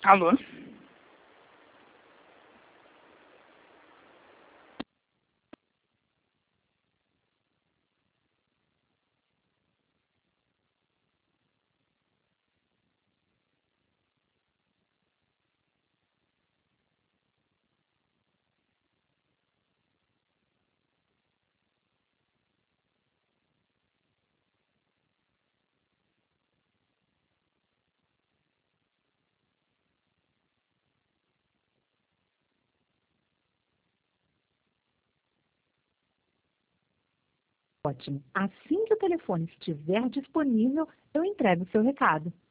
Alô? Ótimo. Assim que o telefone estiver disponível, eu entrego o seu recado.